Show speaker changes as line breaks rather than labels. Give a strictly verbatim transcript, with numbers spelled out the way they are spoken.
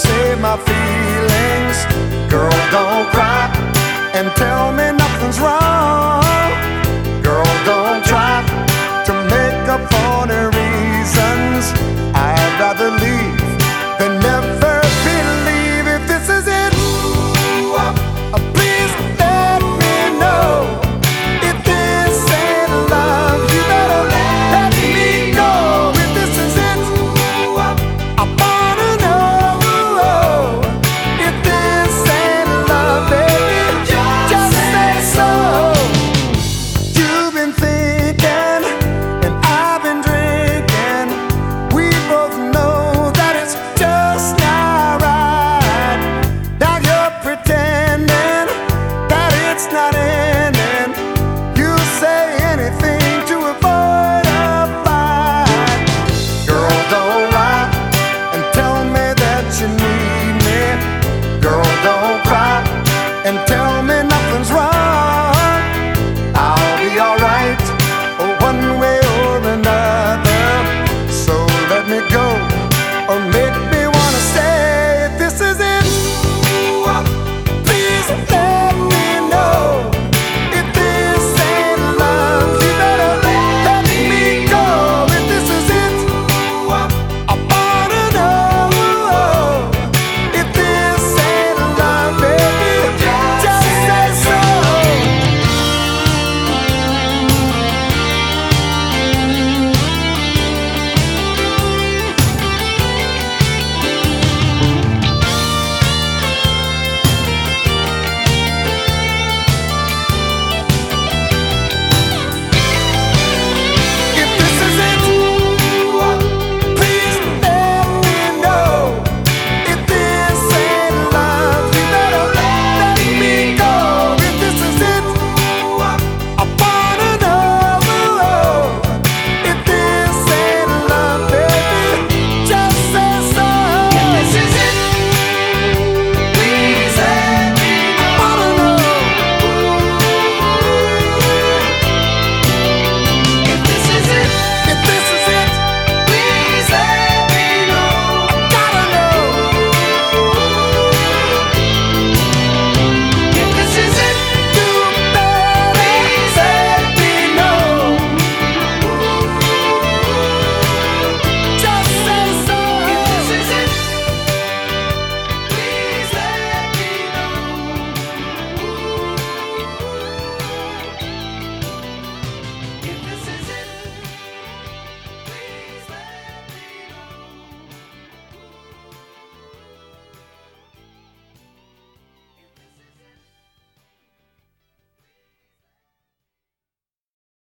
save my feelings. Girl, don't cry and tell me nothing's wrong. Girl, don't try to make up for the reasons. I'd rather leave than never believe. If this is it, uh, please let me know. If this ain't love, you better let me go. If this is it, I wanna know. If this ain't love, baby, just say so. You've been thinking and I've been drinking. We both know that it's just not right. Now you're pretending that it's not ending. You say anything to avoid a fight. Girl, don't lie and tell me that you need me. Girl, don't